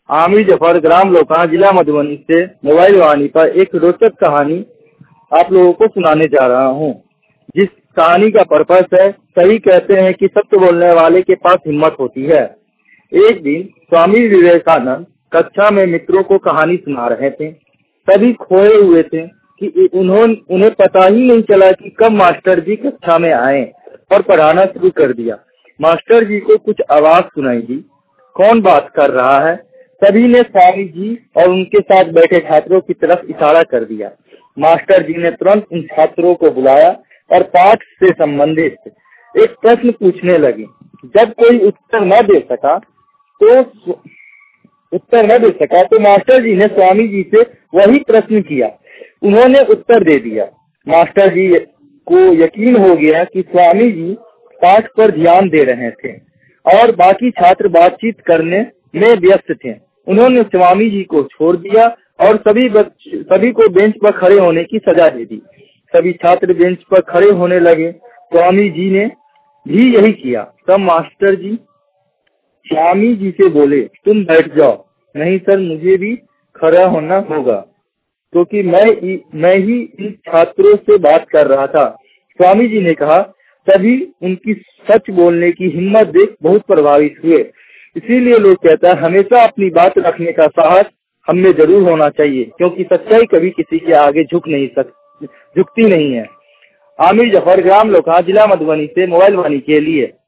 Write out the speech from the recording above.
आमिर जफर, ग्राम लोका, जिला मधुबनी से मोबाइल वाणी पर एक रोचक कहानी आप लोगों को सुनाने जा रहा हूँ, जिस कहानी का पर्पस है, सही कहते हैं कि सत्य बोलने वाले के पास हिम्मत होती है। एक दिन स्वामी विवेकानंद कक्षा में मित्रों को कहानी सुना रहे थे। सभी खोए हुए थे कि उन्हें पता ही नहीं चला कि कब मास्टर जी कक्षा में आए और पढ़ाना शुरू कर दिया। मास्टर जी को कुछ आवाज सुनाई दी। कौन बात कर रहा है? सभी ने स्वामी जी और उनके साथ बैठे छात्रों की तरफ इशारा कर दिया। मास्टर जी ने तुरंत उन छात्रों को बुलाया और पाठ से संबंधित एक प्रश्न पूछने लगे। जब कोई उत्तर न दे सका तो मास्टर जी ने स्वामी जी से वही प्रश्न किया। उन्होंने उत्तर दे दिया। मास्टर जी को यकीन हो गया कि स्वामी जी पाठ पर ध्यान दे रहे थे और बाकी छात्र बातचीत करने में व्यस्त थे। उन्होंने स्वामी जी को छोड़ दिया और सभी को बेंच पर खड़े होने की सजा दे दी। सभी छात्र बेंच पर खड़े होने लगे। स्वामी जी ने भी यही किया। तब मास्टर जी स्वामी जी से बोले, तुम बैठ जाओ। नहीं सर, मुझे भी खड़ा होना होगा, क्योंकि मैं ही इन छात्रों से बात कर रहा था। स्वामी जी ने कहा। सभी उनकी सच बोलने की हिम्मत देख बहुत प्रभावित हुए। इसीलिए लोग कहता है, हमेशा अपनी बात रखने का साहस हम में जरूर होना चाहिए, क्योंकि सच्चाई कभी किसी के आगे झुकती नहीं है। आमिर जफर, ग्राम लोका, जिला मधुबनी से मोबाइल वाणी के लिए।